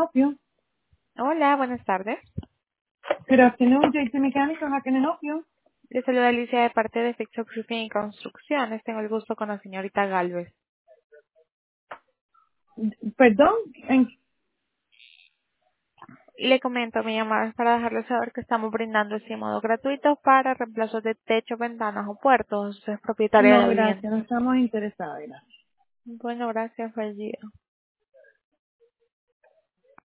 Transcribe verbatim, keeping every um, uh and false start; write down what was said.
help you? Hola, buenas tardes. Good afternoon, J C Mechanical. How can I help you? Les saluda Alicia de parte de Fixo Roofing y Construcciones. Tengo el gusto con la señorita Galvez. Perdón, en- Le comento, mi llamada es para dejarle saber que estamos brindando este modo gratuito para reemplazos de techo, ventanas o puertos. Usted es propietaria no, de gracias, vivienda. no estamos interesados. Gracias. Bueno, gracias, fue el día.